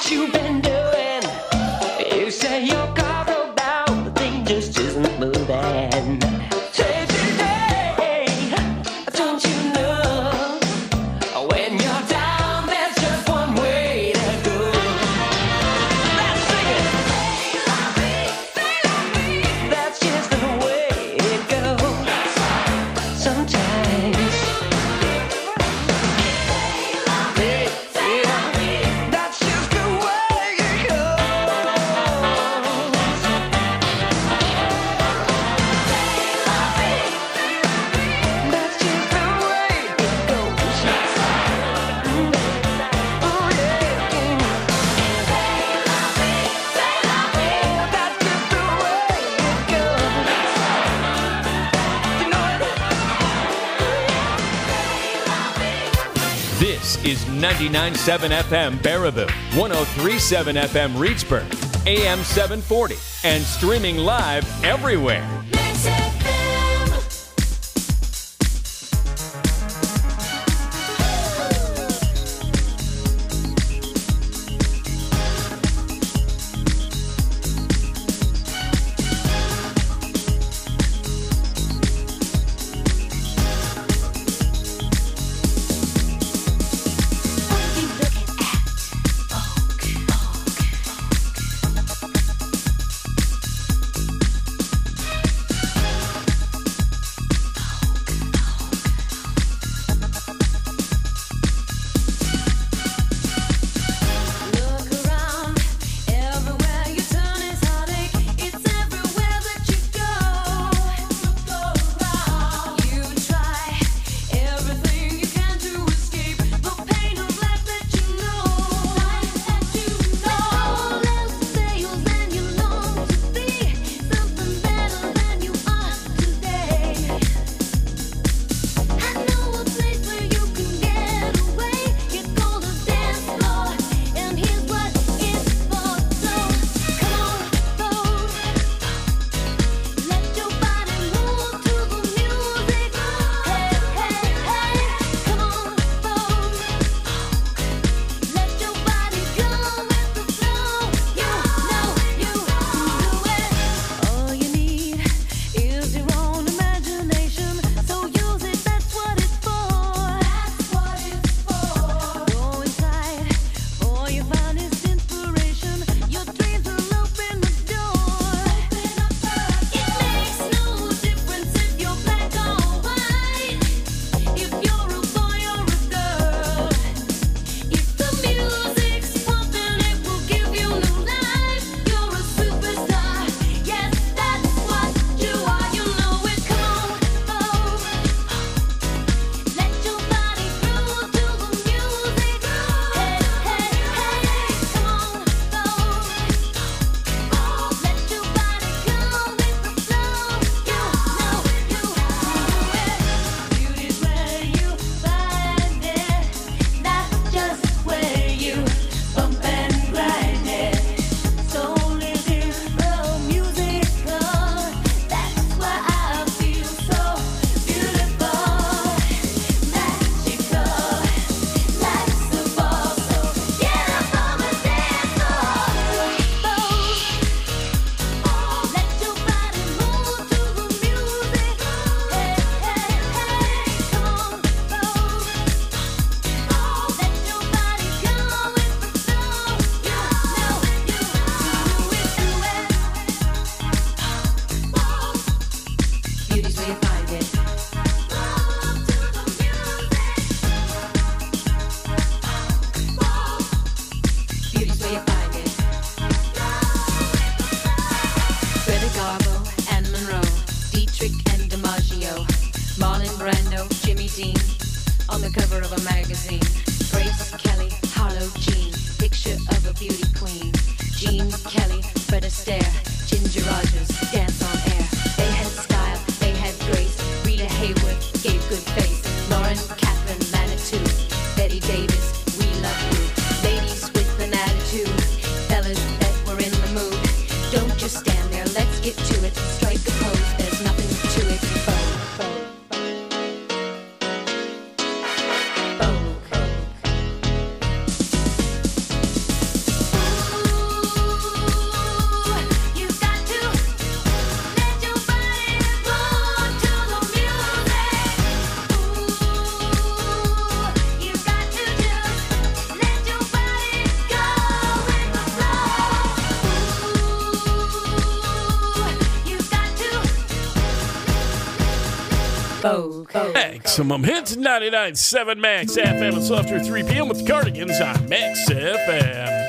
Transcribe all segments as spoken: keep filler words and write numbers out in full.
Is ninety-nine point seven F M Baraboo, one oh three point seven F M Reedsburg, A M seven forty, and streaming live everywhere. Maximum Hits ninety-nine point seven Max F M. It's after three p.m. with the Cardigans on Max F M.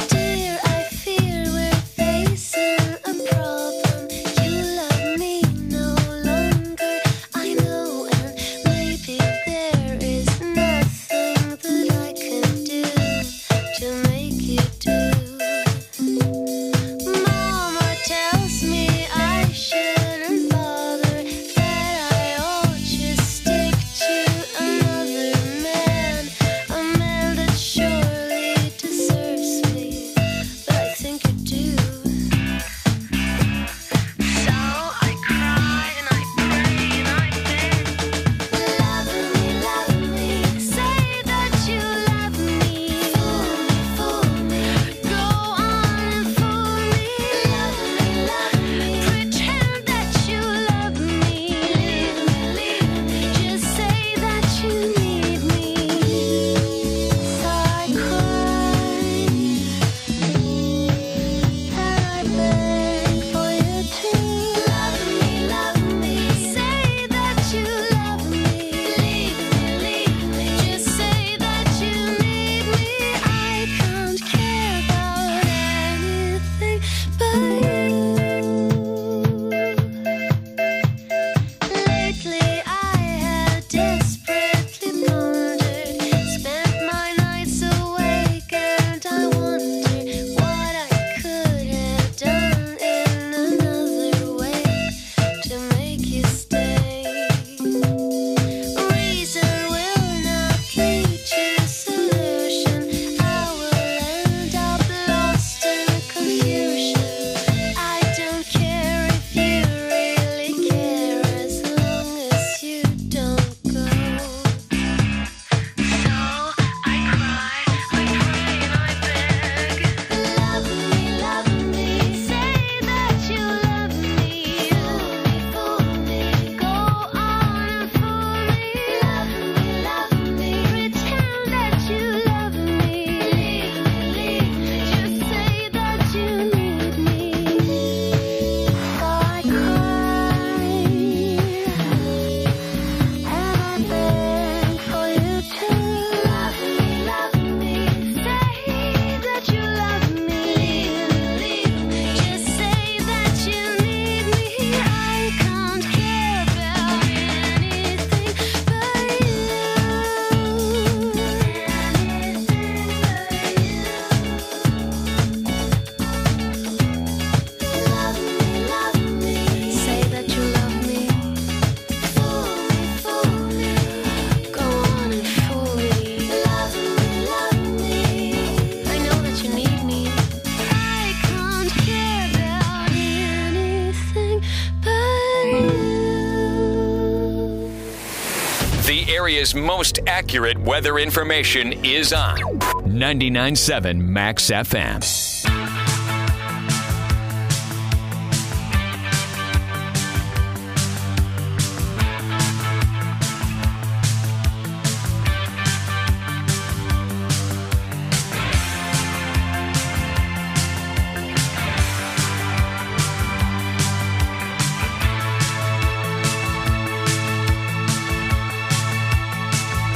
Area's most accurate weather information is on ninety-nine point seven Max F M.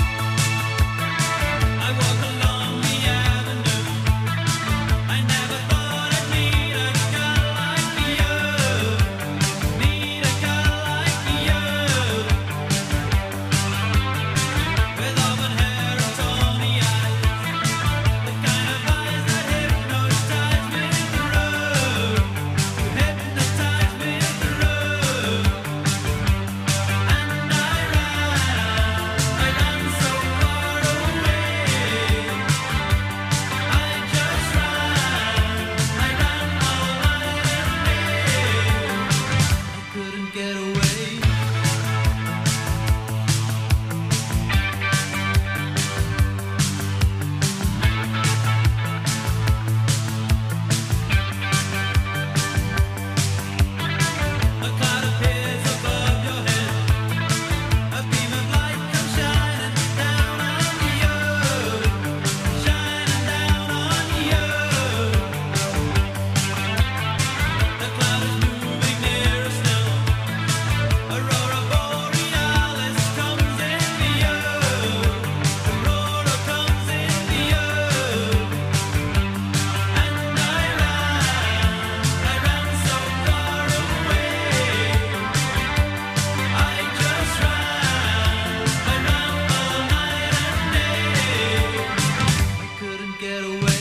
I walk along the avenue. I never get away.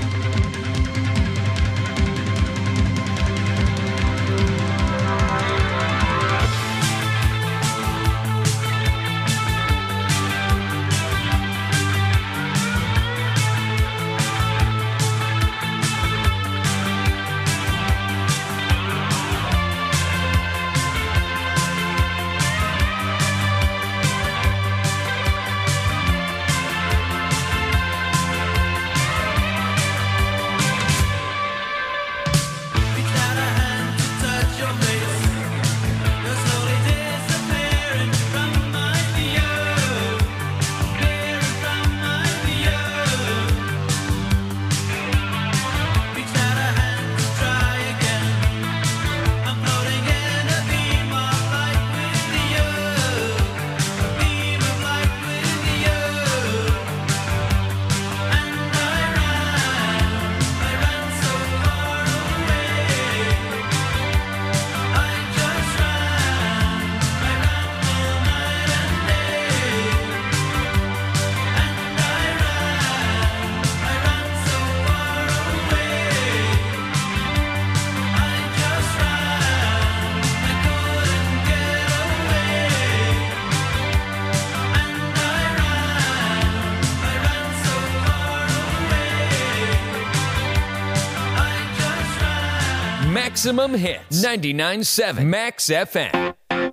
Maximum Hits, ninety-nine point seven Max F M.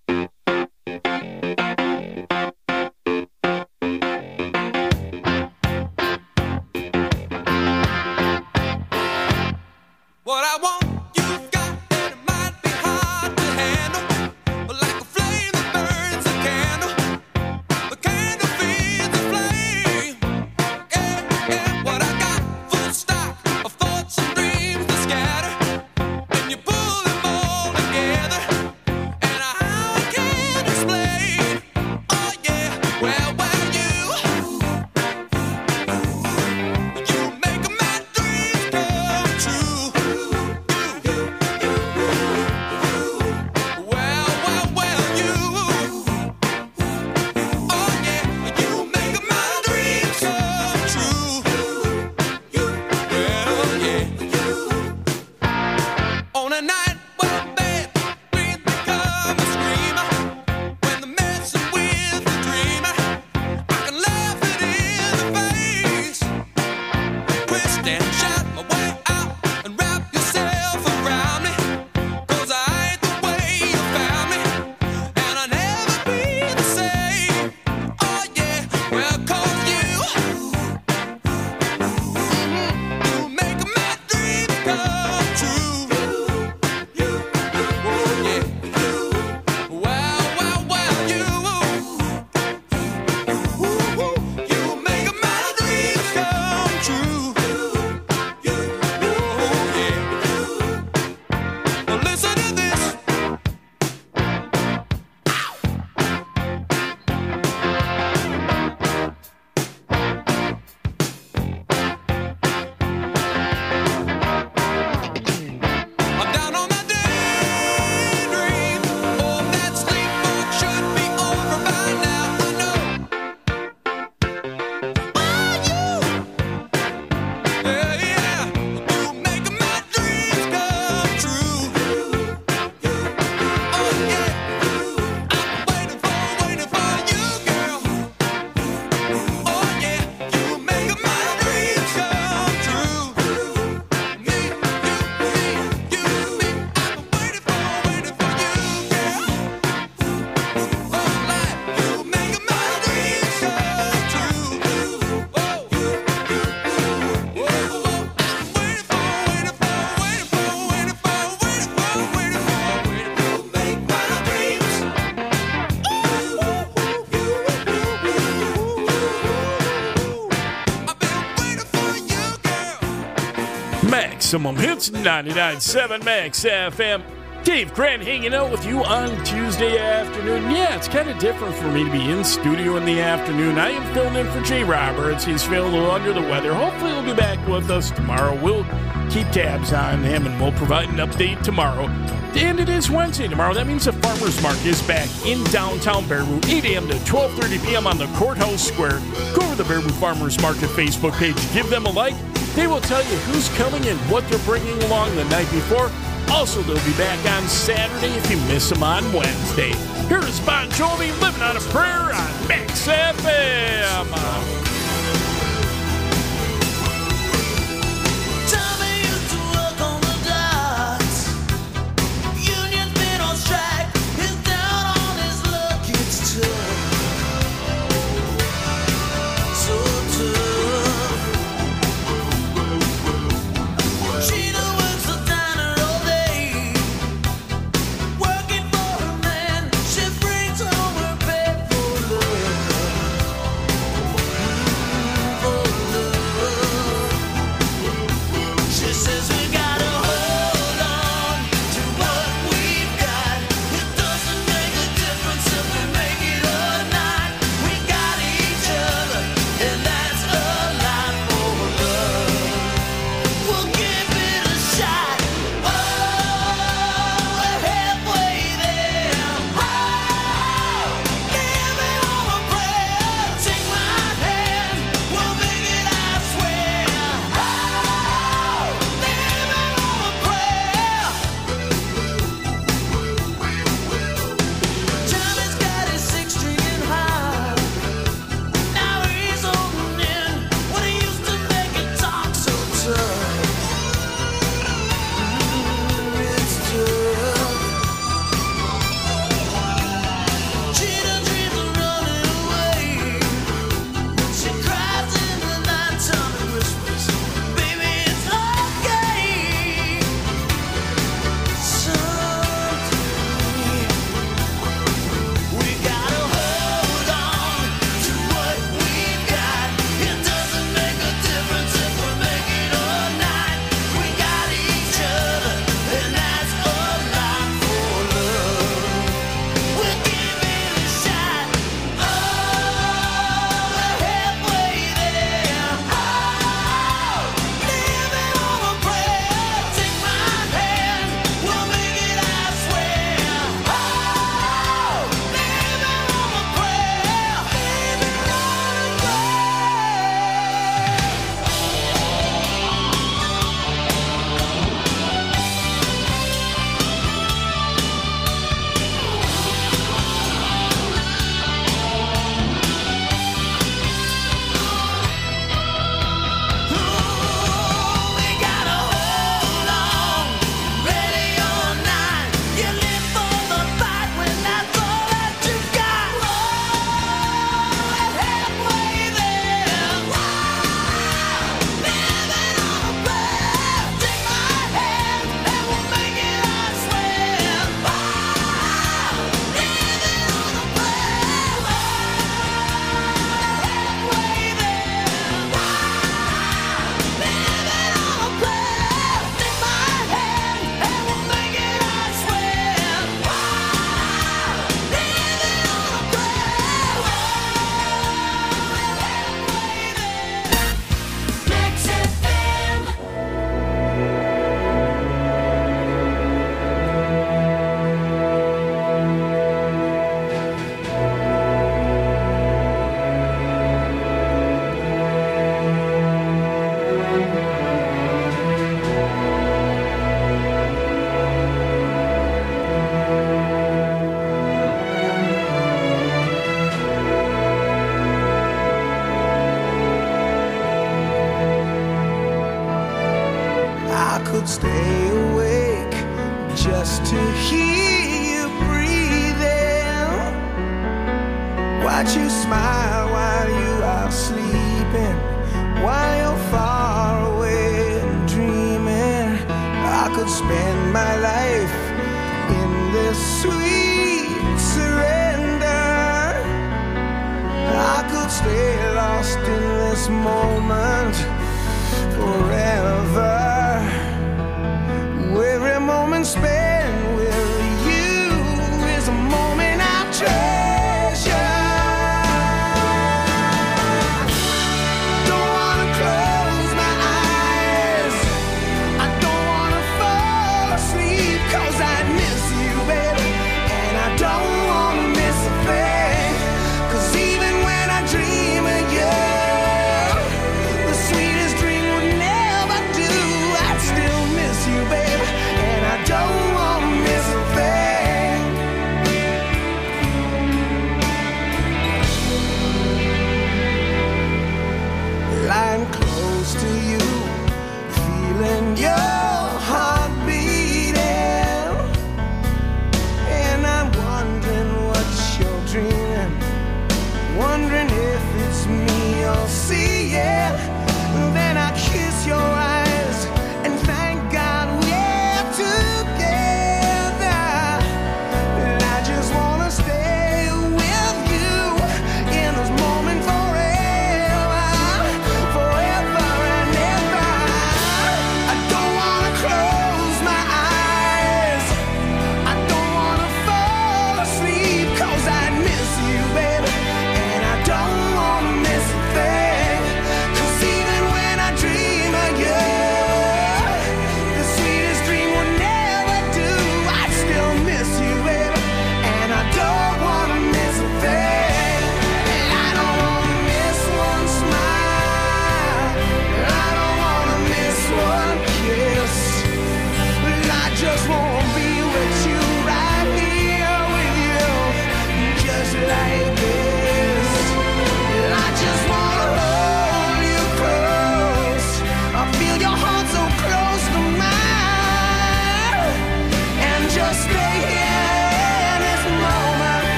What I want, you've got, and it might be hard to handle. But like a flame that burns a candle, the candle feeds the flame. Yeah, yeah, what I got, full stock of thoughts and dreams that scatter. And you pull them all together, and I can't explain. Oh yeah, well, well, you, you make my dreams come true. Well, well, well, you, oh yeah, you make my dreams come true. Well, yeah. On a night when bad dreams become a screamer, when the messing with the dreamer, I can laugh it in the face, twist and shout my way out and wrap yourself around me. 'Cause I ain't the way you found me, and I'll never be the same. Oh yeah, well, 'cause you, you make my dreams come true. Oh yeah, well, well, well, you, you make my dreams come true. Oh yeah. Well, listen to this. I'm down on my daydream. Oh, that sleepwalk should be over by now. I know. Oh, you. Yeah, yeah. You make my dreams come true. Oh yeah. I'm waiting for, waiting for you, girl. Oh yeah. You make my dreams come true. Me, you, me, you, me. I've been waiting for, waiting for you, girl. For life, you make my dreams come true. Oh, whoa, whoa. I'm waiting for, waiting for, waiting for, waiting for, waiting for, waiting for, waiting for, make my dreams. I've been waiting for you, girl. Maximum Hits, ninety-nine point seven Max F M. Dave Grant hanging out with you on Tuesday afternoon. Yeah, it's kind of different for me to be in studio in the afternoon. I am filling in for Jay Roberts. He's feeling a little under the weather. Hopefully he'll be back with us tomorrow. We'll keep tabs on him, and we'll provide an update tomorrow. And it is Wednesday tomorrow. That means the Farmers Market is back in downtown Baraboo, eight a.m. to twelve thirty p.m. on the Courthouse Square. Go over to the Baraboo Farmers Market Facebook page. Give them a like. They will tell you who's coming and what they're bringing along the night before. Also, they'll be back on Saturday if you miss them on Wednesday. Here is Bon Jovi, Living on a Prayer on Max F M. could stay awake just to hear you breathing. Watch you smile while you are sleeping, while you're far away and dreaming. I could spend my life in this sweet surrender. I could stay lost in this moment forever. Every moment spent with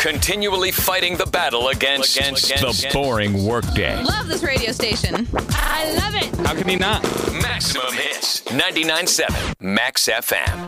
continually fighting the battle against, against, against the boring workday. Love this radio station. I love it. How can he not? Maximum Hits, ninety-nine point seven Max F M.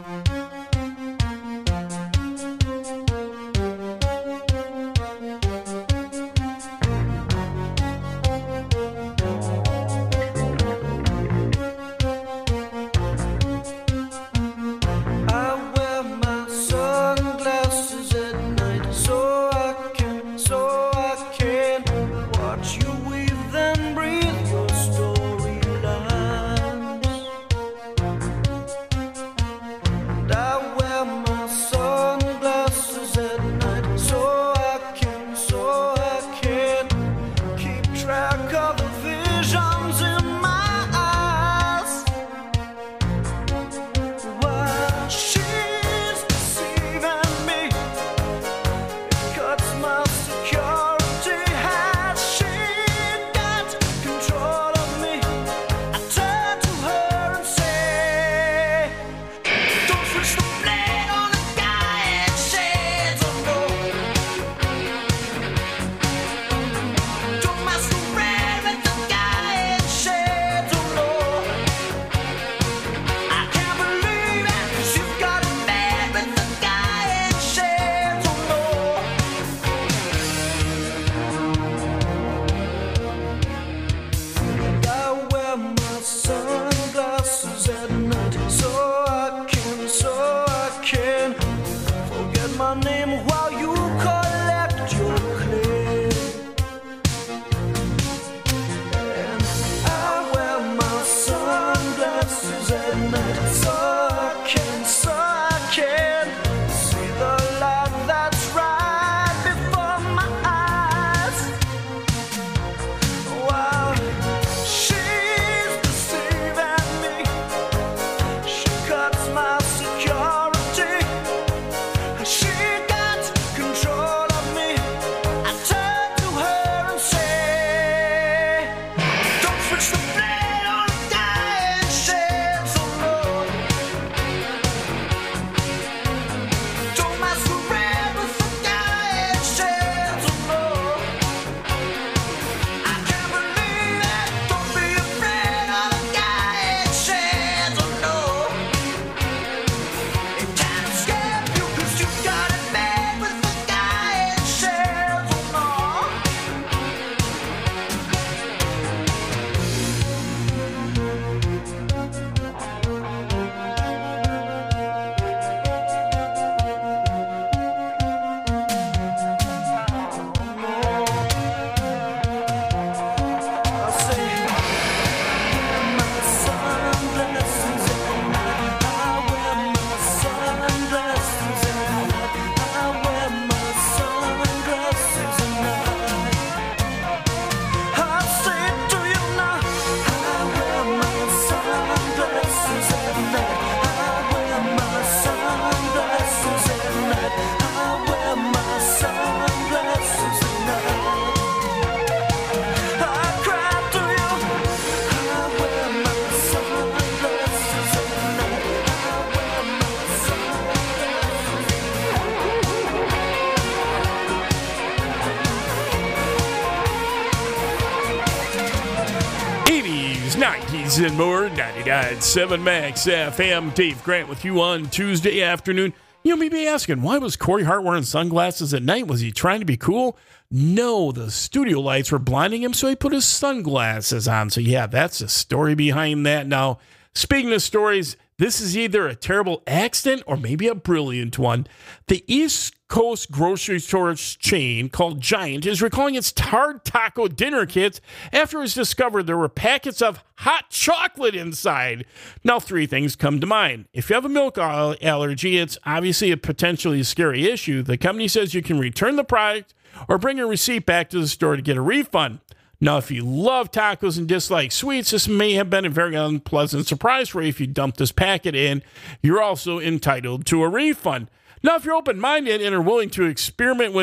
nineties and more, ninety-nine point seven Max F M. Dave Grant with you on Tuesday afternoon. You may be asking, why was Corey Hart wearing sunglasses at night? Was he trying to be cool? No, the studio lights were blinding him, so he put his sunglasses on. So yeah, that's the story behind that. Now, speaking of stories, this is either a terrible accident or maybe a brilliant one. The East Coast grocery store chain called Giant is recalling its hard taco dinner kits after it was discovered there were packets of hot chocolate inside. Now, three things come to mind. If you have a milk allergy, it's obviously a potentially scary issue. The company says you can return the product or bring a receipt back to the store to get a refund. Now, if you love tacos and dislike sweets, this may have been a very unpleasant surprise for you. If you dump this packet in, you're also entitled to a refund. Now, if you're open-minded and are willing to experiment with an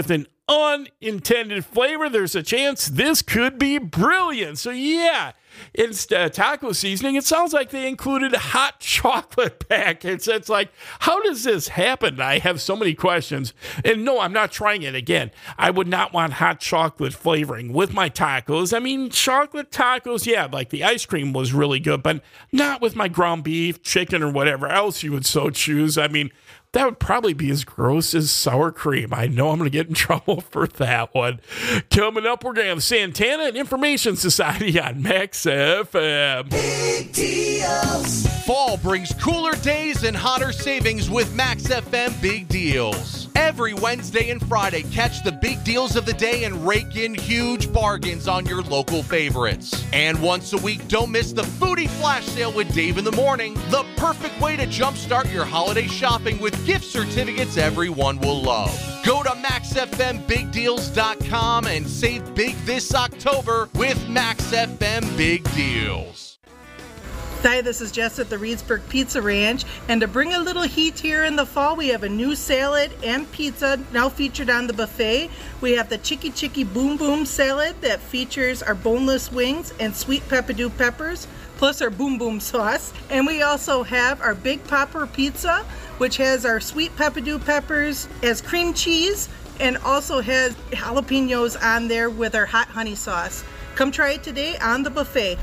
unintended flavor, there's a chance this could be brilliant. So yeah, it's uh, taco seasoning. It sounds like they included hot chocolate packets. It's like, how does this happen? I have so many questions. And no, I'm not trying it again. I would not want hot chocolate flavoring with my tacos. I mean, chocolate tacos, yeah, like the ice cream was really good, but not with my ground beef, chicken, or whatever else you would so choose. I mean, that would probably be as gross as sour cream. I know I'm going to get in trouble for that one. Coming up, we're going to have Santana and Information Society on Max F M. Big deals. Fall brings cooler days and hotter savings with Max F M Big Deals. Every Wednesday and Friday, catch the big deals of the day and rake in huge bargains on your local favorites. And once a week, don't miss the Foodie Flash Sale with Dave in the Morning, the perfect way to jumpstart your holiday shopping with gift certificates everyone will love. Go to max f m big deals dot com and save big this October with Max F M Big Deals. Hi, this is Jess at the Reedsburg Pizza Ranch, and to bring a little heat here in the fall, we have a new salad and pizza now featured on the buffet. We have the Chicky Chicky Boom Boom salad that features our boneless wings and sweet pepperdew peppers, plus our Boom Boom sauce. And we also have our Big Popper Pizza, which has our sweet pepperdew peppers as cream cheese and also has jalapenos on there with our hot honey sauce. Come try it today on the buffet.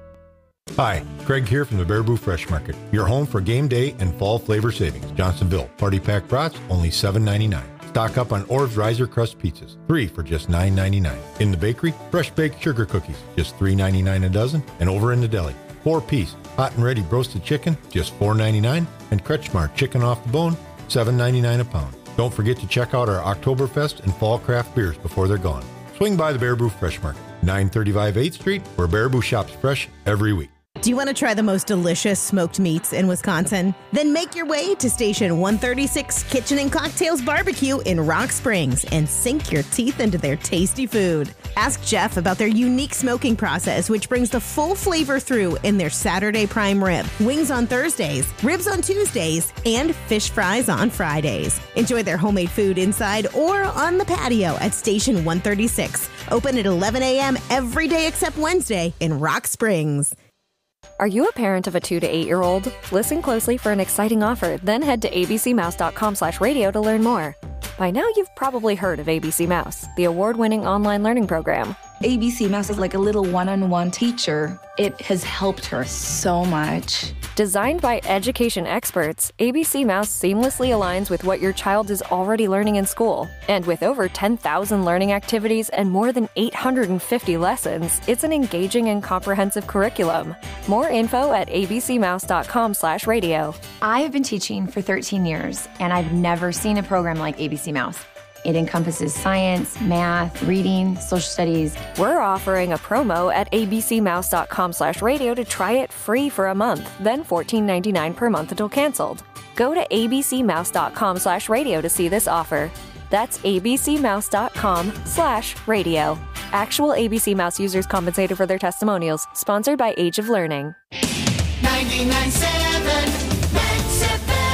Hi, Craig here from the Baraboo Fresh Market, your home for game day and fall flavor savings. Johnsonville, party pack brats, only seven ninety-nine. Stock up on Orb's Riser Crust pizzas, three for just nine ninety-nine. In the bakery, fresh baked sugar cookies, just three ninety-nine a dozen. And over in the deli, four-piece hot and ready roasted chicken, just four ninety-nine. And Kretschmar chicken off the bone, seven ninety-nine a pound. Don't forget to check out our Oktoberfest and fall craft beers before they're gone. Swing by the Baraboo Fresh Market, nine thirty-five eighth Street, where Baraboo shops fresh every week. Do you want to try the most delicious smoked meats in Wisconsin? Then make your way to Station one thirty-six Kitchen and Cocktails Barbecue in Rock Springs and sink your teeth into their tasty food. Ask Jeff about their unique smoking process, which brings the full flavor through in their Saturday prime rib, wings on Thursdays, ribs on Tuesdays, and fish fries on Fridays. Enjoy their homemade food inside or on the patio at Station one thirty-six. Open at eleven a.m. every day except Wednesday in Rock Springs. Are you a parent of a two to eight-year-old? Listen closely for an exciting offer, then head to abcmouse.com slash radio to learn more. By now, you've probably heard of A B C Mouse, the award-winning online learning program. A B C Mouse is like a little one-on-one teacher. It has helped her so much. Designed by education experts, A B C Mouse seamlessly aligns with what your child is already learning in school. And with over ten thousand learning activities and more than eight hundred fifty lessons, it's an engaging and comprehensive curriculum. More info at abcmouse.com slash radio. I have been teaching for thirteen years, and I've never seen a program like A B C Mouse. It encompasses science, math, reading, social studies. We're offering a promo at abcmouse.com slash radio to try it free for a month, then fourteen ninety-nine per month until canceled. Go to abcmouse.com slash radio to see this offer. That's abcmouse.com slash radio. Actual A B C Mouse users compensated for their testimonials. Sponsored by Age of Learning. ninety-nine point seven Max F M.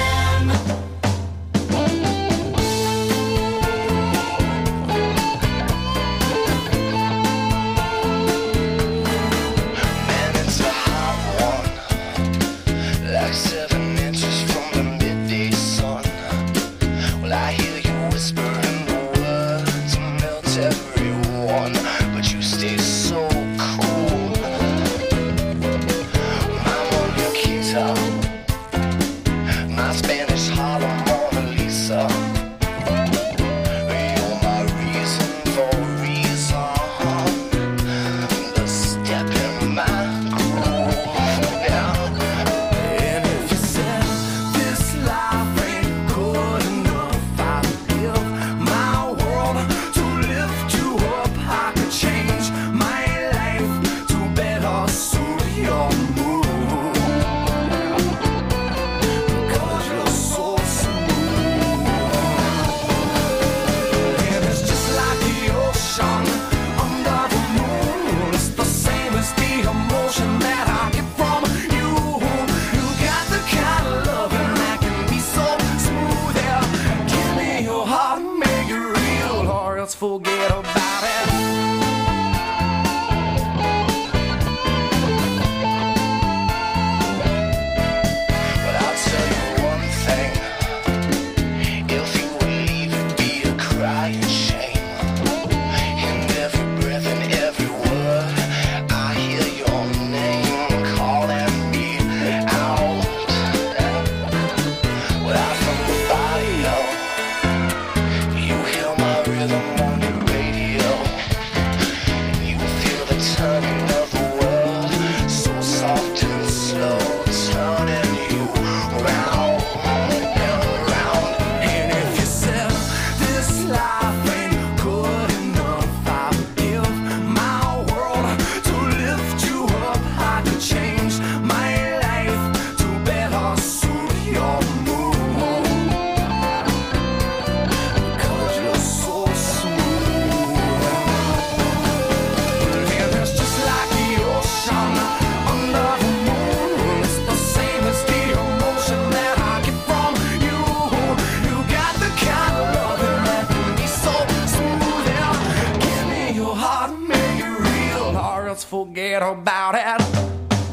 Man, it's a hot one, like seven inches from the midday sun. Well, I hear you whispering the words to melt everyone, but you stay so cool. I'm on your guitar. forget about it.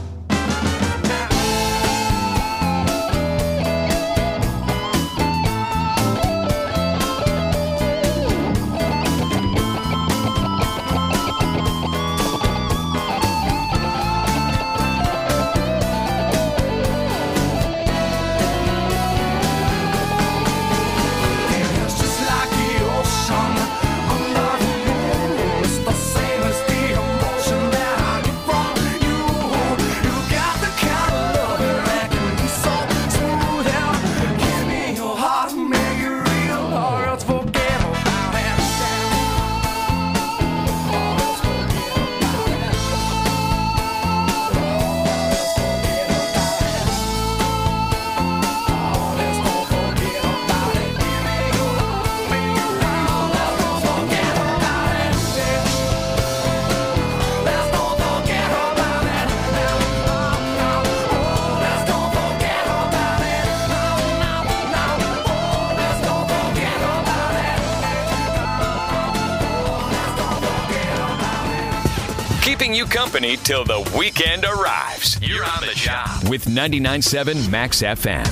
Keeping you company till the weekend arrives. You're on the job with ninety-nine point seven Max F M.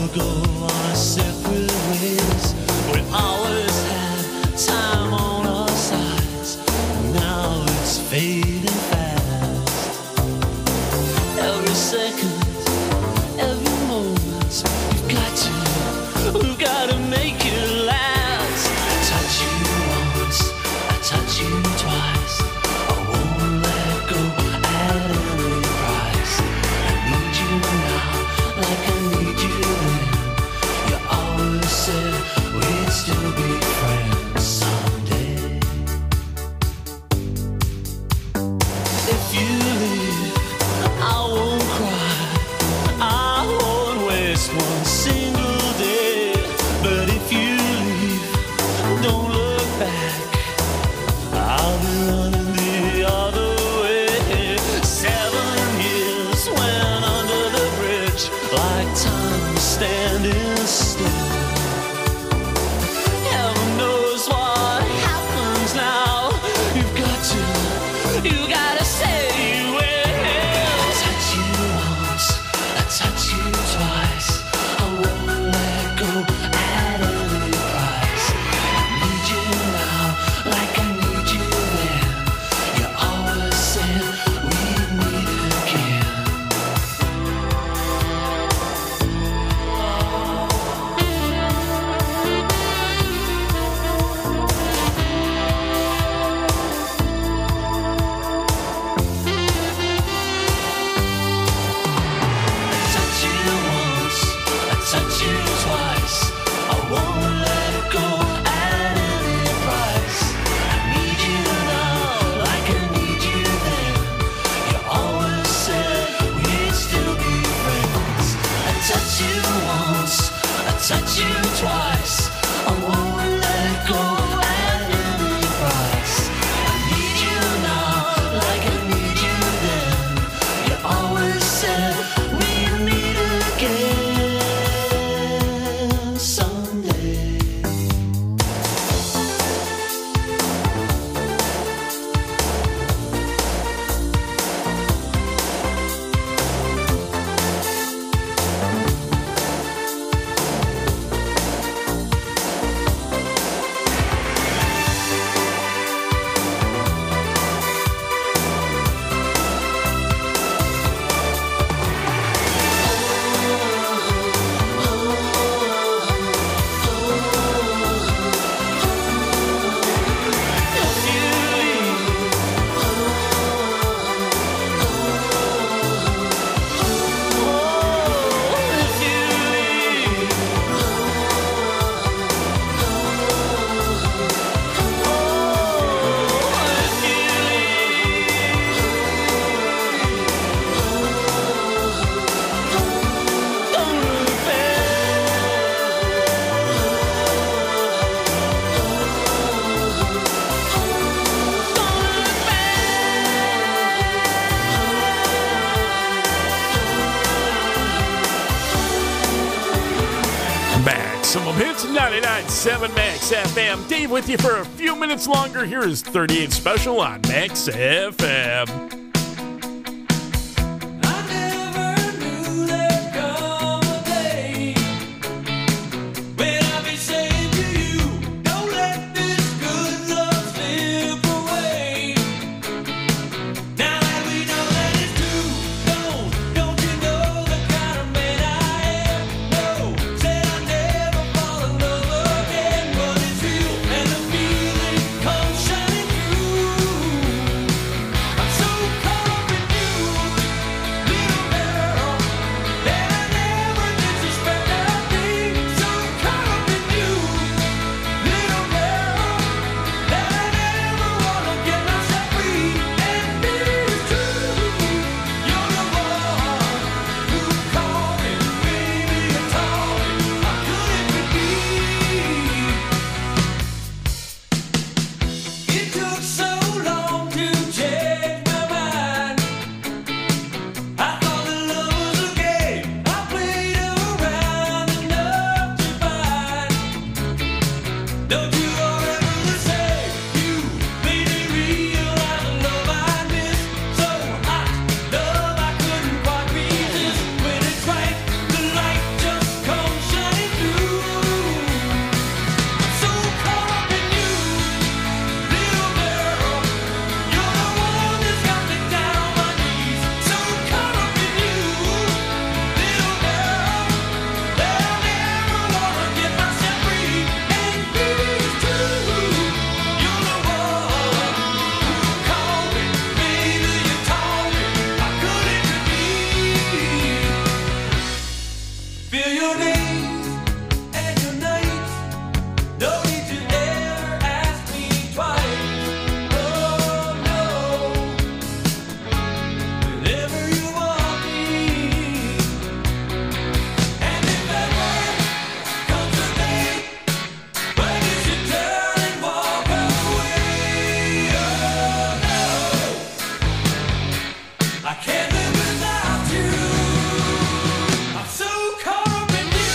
go our separate ways. We always had time on our sides. Now it's fading fast. Every second, every moment, we've got to, we've got to make it last. I touch you once, I touch you twice. I won't let go at any price. I need you now, like I need you then. You always said we'd still be friends someday. If you leave, I won't cry, I won't waste one single day. But if you leave, don't look back, I'll be running the other way. Seven years went under the bridge, like time was standing still. Heaven knows what happens now. You've got to, you gotta say you will. I touch you once, I touch you twice. I won't let go at any price. I need you now, like I need you then. You always said we'd meet again. I touch you once, I touch you twice. I won't let go at any price. I need you now, like I need you then. You always said we'd still be friends. I touch you once, I touch you twice. I won't let go at any price. I need you now, like I need you then. You always said we'd meet again someday. Maximum Hits ninety-nine point seven Max F M. Dave with you for a few minutes longer. Here is thirty-eight Special on Max F M. So your days and your nights. No need to ever ask me twice. Oh no. Whenever you want me. And if ever comes a day when you should turn and walk away, oh no. I can't live without you. I'm so caught up in you.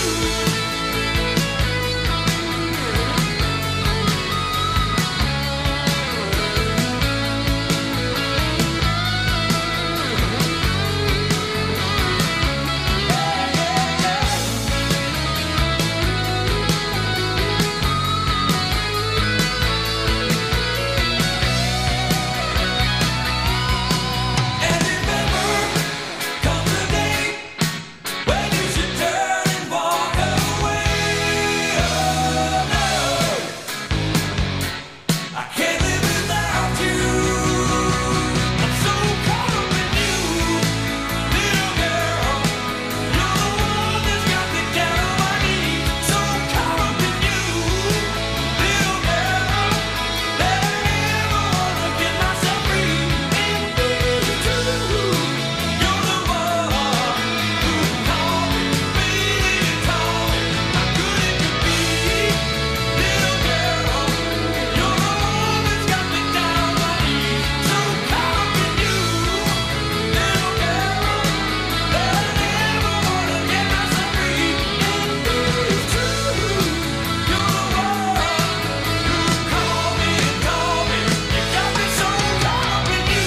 And if ever comes a day when you should turn and walk away, oh no. I can't live without you. I'm so caught up in you, little girl. You're the one that's got me down on my knees. So caught up in you, little girl, that I never wanna get myself free. And it's true, you're the one who called me, baby, and told me how good it could be. Little girl, you're the one that's got me down on my knees. So caught up in you, little girl, that I never wanna get myself free. And it's true, you're the one who called me and told me you got me so caught up in you.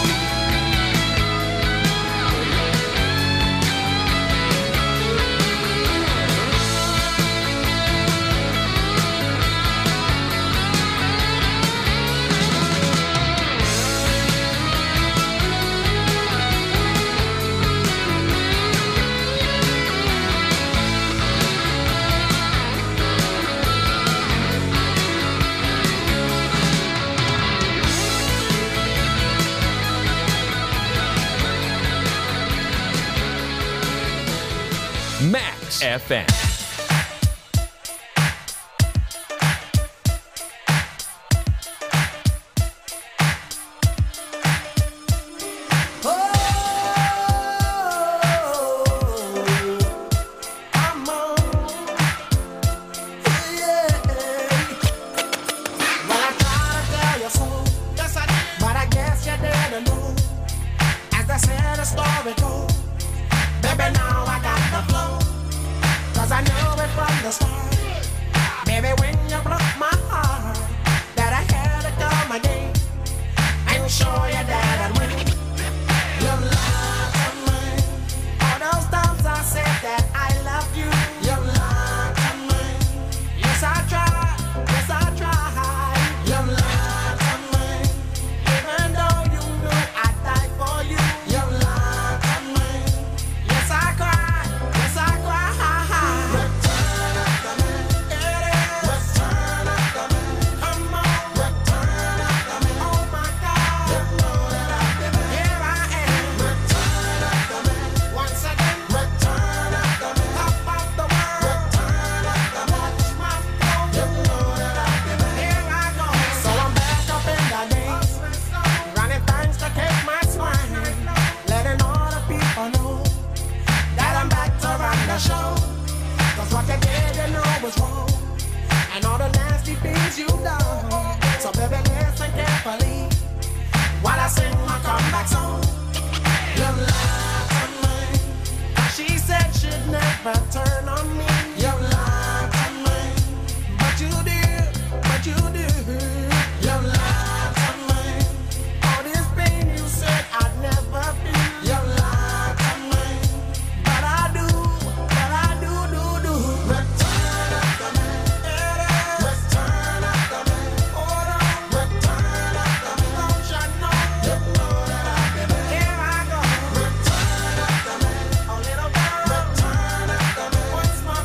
Max F M. Come on, yeah. Well, I tried to tell you so, yes I did, but I guess you didn't know. As I said, the story goes, baby, now I got the flow, 'cause I knew it from the start. Baby, when you broke my heart, that I had to come again and show you that I'd win. Your love to mine. All those times I said that I love you. Your love to mine. Yes, I tried. Yes, I tried. Your love to mine. Even though you knew I'd die for you. Your love to mine. Yes, I cried. Yes, I cried. Return of the man. It is. Return of the man. Come on. Return of the man. Oh my God. You know that I've been here. I am. Return of the man. Once again. Return of the man. Top of the world. Return of the man. Watch my flow. You know that I've been here. I go. So I'm back up in the game. Running things to kick my swing. Letting all the people know that I'm back to run the show. 'Cause what you did, you know was wrong. And all the nasty things you done. So baby, listen carefully while I sing my comeback song. Your love to mine. She said she'd never turn on me. Your love to mine. But you did, but you did. Your love to mine. All this pain you said I'd never feel. Your love to mine. But I do, but I do, do, do. Return of the man. It is. Return of the man. Hold on. Return of the man. Don't you know? You know that I've been here. I go. Return of the man. Oh little girl. Return of the man. What's my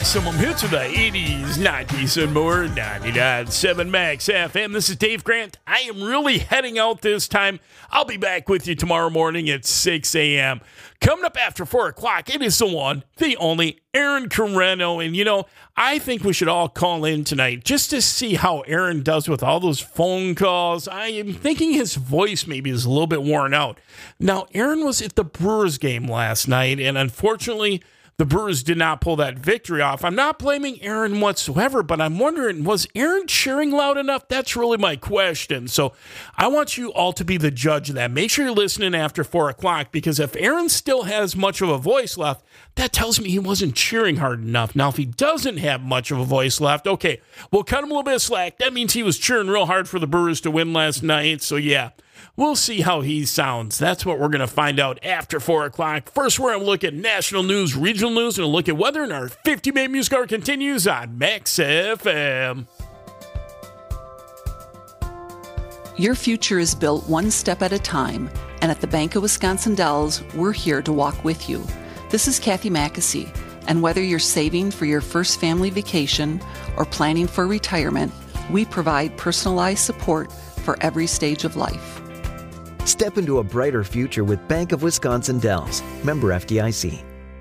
Maximum hits of the eighties, nineties, and more. ninety-nine point seven Max F M. This is Dave Grant. I am really heading out this time. I'll be back with you tomorrow morning at six a.m. Coming up after four o'clock, it is the one, the only, Aaron Carreno. And, you know, I think we should all call in tonight just to see how Aaron does with all those phone calls. I am thinking his voice maybe is a little bit worn out. Now, Aaron was at the Brewers game last night, and unfortunately, the Brewers did not pull that victory off. I'm not blaming Aaron whatsoever, but I'm wondering, was Aaron cheering loud enough? That's really my question. So I want you all to be the judge of that. Make sure you're listening after four o'clock, because if Aaron still has much of a voice left, that tells me he wasn't cheering hard enough. Now, if he doesn't have much of a voice left, okay, we'll cut him a little bit of slack. That means he was cheering real hard for the Brewers to win last night. So yeah, we'll see how he sounds. That's what we're going to find out after four o'clock. First, we're going to look at national news, regional news, and a look at weather, and our fifty-minute music hour continues on Max F M. Your future is built one step at a time, and at the Bank of Wisconsin Dells, we're here to walk with you. This is Kathy Mackesy, and whether you're saving for your first family vacation or planning for retirement, we provide personalized support for every stage of life. Step into a brighter future with Bank of Wisconsin Dells. Member F D I C.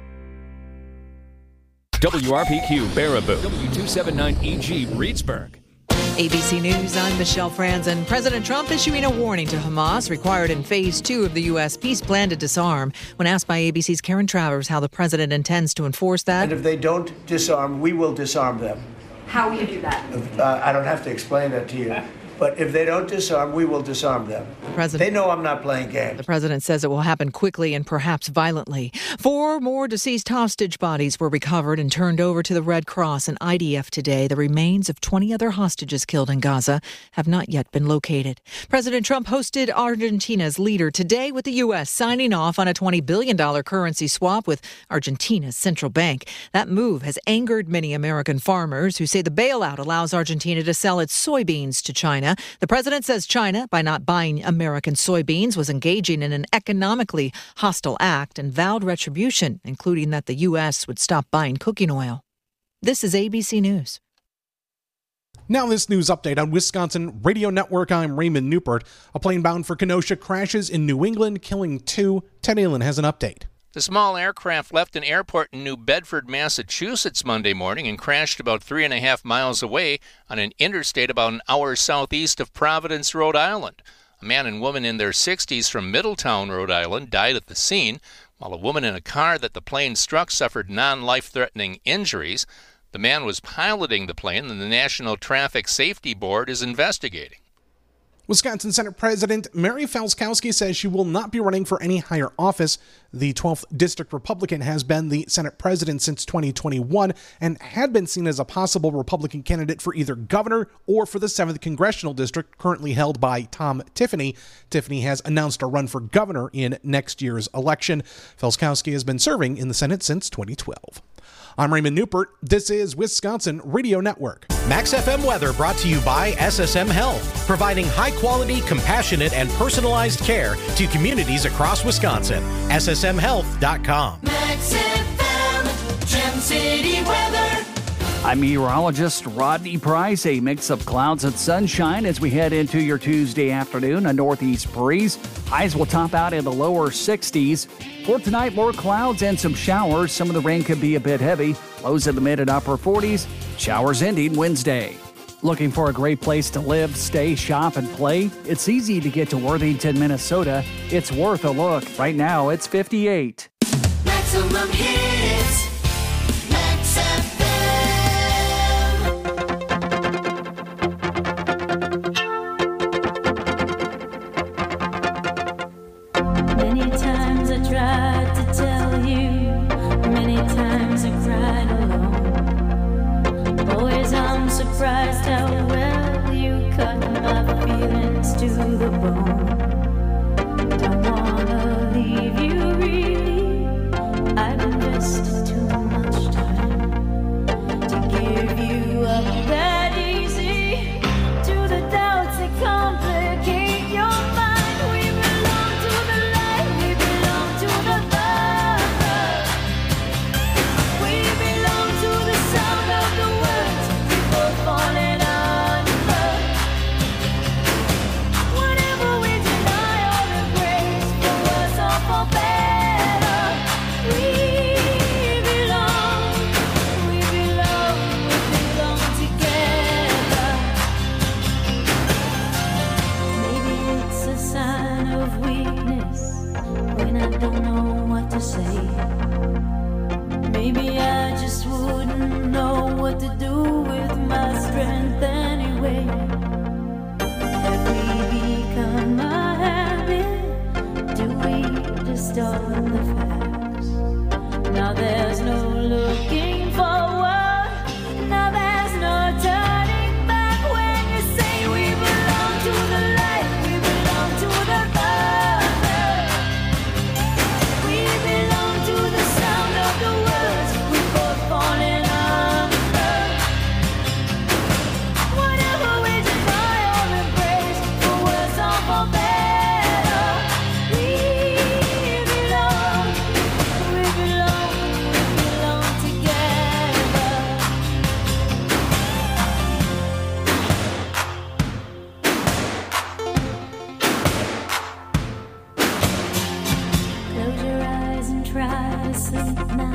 W R P Q Baraboo, W two seventy-nine E G Reedsburg. A B C News, I'm Michelle Franzen. President Trump issuing a warning to Hamas required in phase two of the U S peace plan to disarm. When asked by A B C's Karen Travers how the president intends to enforce that. And if they don't disarm, we will disarm them. How will you do that? Uh, I don't have to explain that to you. But if they don't disarm, we will disarm them. The president, they know I'm not playing games. The president says it will happen quickly and perhaps violently. Four more deceased hostage bodies were recovered and turned over to the Red Cross and I D F today. The remains of twenty other hostages killed in Gaza have not yet been located. President Trump hosted Argentina's leader today, with the U S signing off on a twenty billion dollars currency swap with Argentina's central bank. That move has angered many American farmers who say the bailout allows Argentina to sell its soybeans to China. The president says China, by not buying American soybeans, was engaging in an economically hostile act and vowed retribution, including that the U S would stop buying cooking oil. This is A B C News. Now this news update on Wisconsin Radio Network. I'm Raymond Newport. A plane bound for Kenosha crashes in New England, killing two. Ted Allen has an update. The small aircraft left an airport in New Bedford, Massachusetts Monday morning and crashed about three and a half miles away on an interstate about an hour southeast of Providence, Rhode Island. A man and woman in their sixties from Middletown, Rhode Island, died at the scene, while a woman in a car that the plane struck suffered non-life-threatening injuries. The man was piloting the plane, and the National Traffic Safety Board is investigating. Wisconsin Senate President Mary Falskowski says she will not be running for any higher office. The twelfth District Republican has been the Senate president since twenty twenty-one and had been seen as a possible Republican candidate for either governor or for the seventh Congressional District, currently held by Tom Tiffany. Tiffany has announced a run for governor in next year's election. Falskowski has been serving in the Senate since twenty twelve. I'm Raymond Newport. This is Wisconsin Radio Network. Max F M weather brought to you by S S M Health, providing high-quality, compassionate, and personalized care to communities across Wisconsin. S S M health dot com. Max F M, Gem City weather. I'm meteorologist Rodney Price. A mix of clouds and sunshine as we head into your Tuesday afternoon. A northeast breeze. Highs will top out in the lower sixties. For tonight, more clouds and some showers. Some of the rain could be a bit heavy. Lows in the mid and upper forties. Showers ending Wednesday. Looking for a great place to live, stay, shop, and play? It's easy to get to Worthington, Minnesota. It's worth a look. Right now, it's fifty-eight. Maximum hits. Max F M. Many times I tried to tell you, many times I cried alone. Always I'm surprised how well you cut my feelings to the bone. Don't wanna leave you really, I've invested too much time to give you up that easy. To the doubts that complicate your mind. We belong to the light, we belong to the dark. We belong to the sun. based on the facts. Now there's no looking forward. Now there's no turning back when you say we belong to the light, we belong to the color. We belong to the sound of the words we both falling under. Whatever we deny or embrace, for worse or for better, we belong, we belong, we belong together. Close your eyes and try to sleep now.